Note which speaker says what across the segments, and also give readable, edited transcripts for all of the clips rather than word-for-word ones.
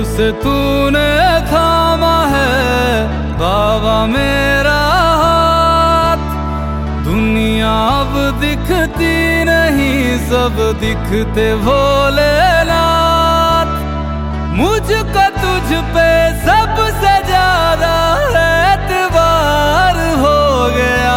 Speaker 1: से तूने थामा है बाबा मेरा हाथ। दुनिया अब दिखती नहीं, सब दिखते भोलेनाथ। मुझको तुझ पे सबसे ज्यादा एतबार हो गया।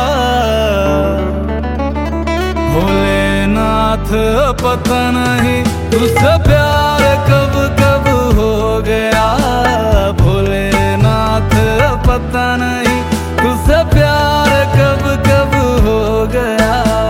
Speaker 1: भोलेनाथ पता नहीं तुझसे प्यार कब कब हो गया। भोलेनाथ पता नहीं तुझसे प्यार कब कब हो गया।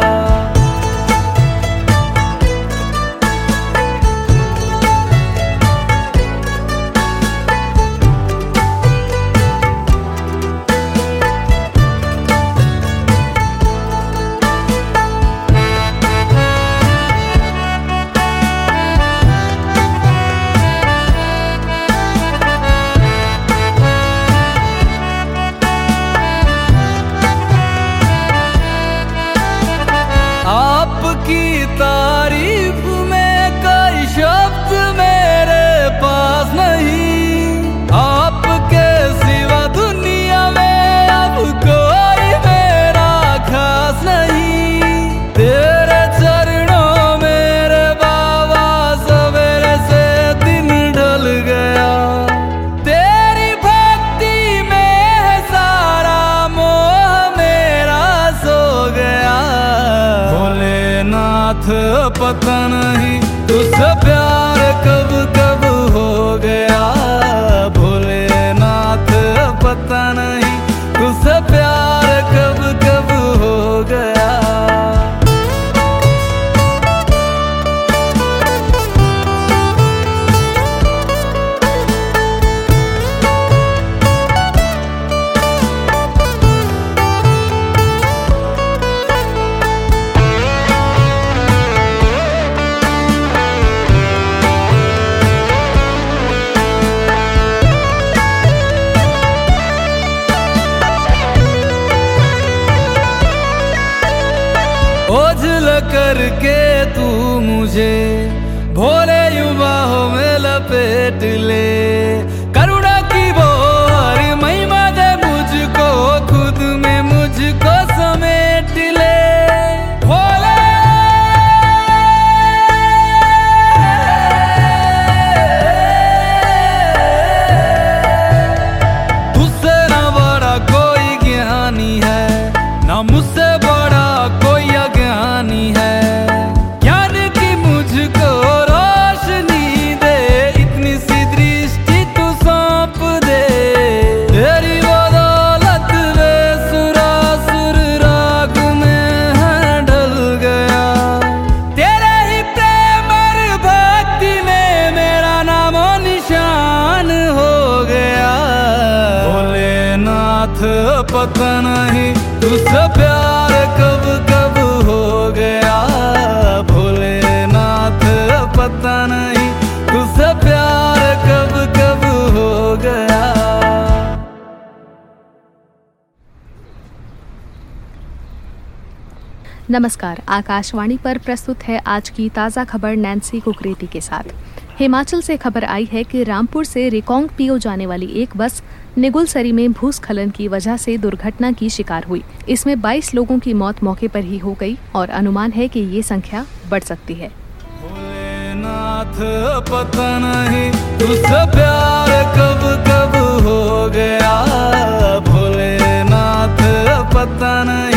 Speaker 1: आपकी तारीफ में कोई शब्द मेरे पास नहीं। आपके सिवा दुनिया में अब कोई मेरा खास नहीं। तेरे चरणों मेरे बाबा सवेरे से दिन ढल गया। तेरी भक्ति में है सारा मोह मेरा सो गया। भोलेनाथ पता नहीं तुझसे प्यार कब कब हो गया। भोलेनाथ पता नहीं तुझसे प्यार कब कब हो गया। ओझल करके तू मुझे भोले युवाओं में लपेट ले। करुणा की वो हरी महिमा दे मुझको, खुद में मुझको समेट ले। भोले तुझसे ना बड़ा कोई ज्ञानी है, ना मुझसे बड़ा कोई अज्ञानी है। ज्ञान की मुझको रोशनी दे, इतनी सी दृष्टि तू सौंप दे। तेरी बदौलत बेसुरासुर राग में है ढल गया। तेरे ही प्रेम और भक्ति में मेरा नामो निशान हो गया। भोलेनाथ पता नहीं तुझसे प्यार कब कब हो गया। भोलेनाथ पता नहीं तुझसे प्यार कब कब हो गया।
Speaker 2: नमस्कार, आकाशवाणी पर प्रस्तुत है आज की ताज़ा खबर नैन्सी कुकरेती के साथ। हिमाचल से खबर आई है कि रामपुर से रिकांगपिओ जाने वाली एक बस निगुलसरी में भूस्खलन की वजह से दुर्घटना की शिकार हुई। इसमें 22 लोगों की मौत मौके पर ही हो गई और अनुमान है कि ये संख्या बढ़ सकती है।
Speaker 1: भोलेनाथ पता नहीं तुझसे प्यार कब कब हो गया। भोलेनाथ पता नहीं